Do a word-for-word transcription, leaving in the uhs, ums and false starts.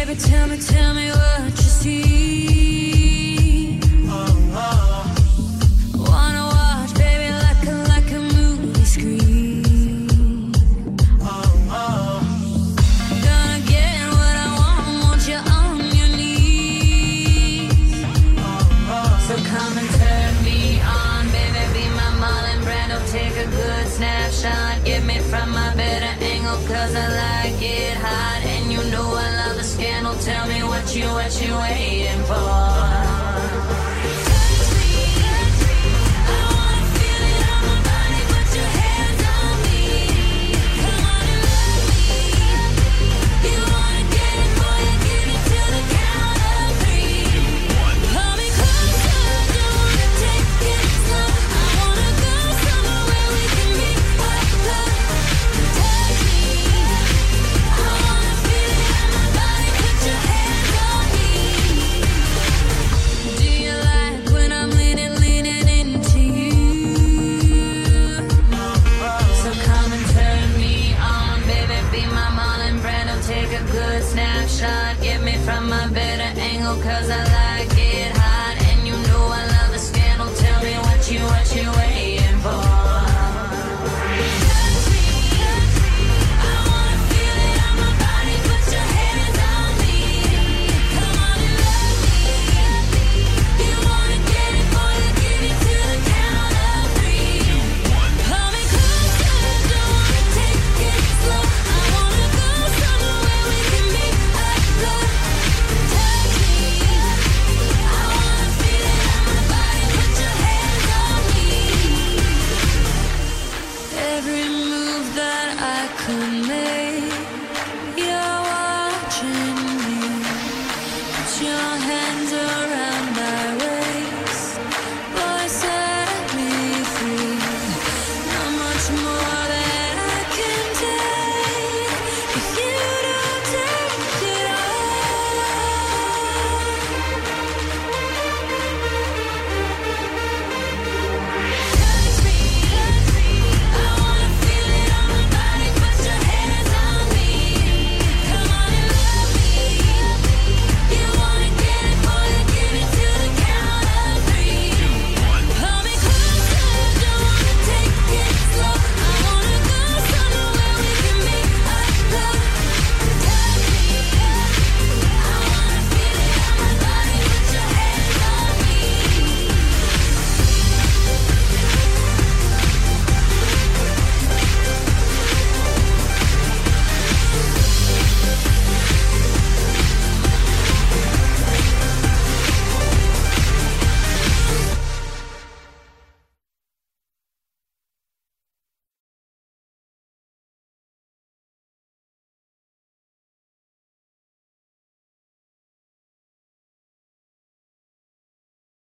Baby, tell me, tell me what you see. Oh, oh. Wanna watch, baby, like a, like a movie screen. Oh, oh. Gonna get what I want, want you on your knees. Oh, oh. So come and turn me on, baby, be my Marlon Brando. Take a good snapshot, get me from my better angle, cause I like it hot. And you know I love the scandal. Tell me what you, what you waiting for. Take a good snapshot, get me from my better angle, cause I like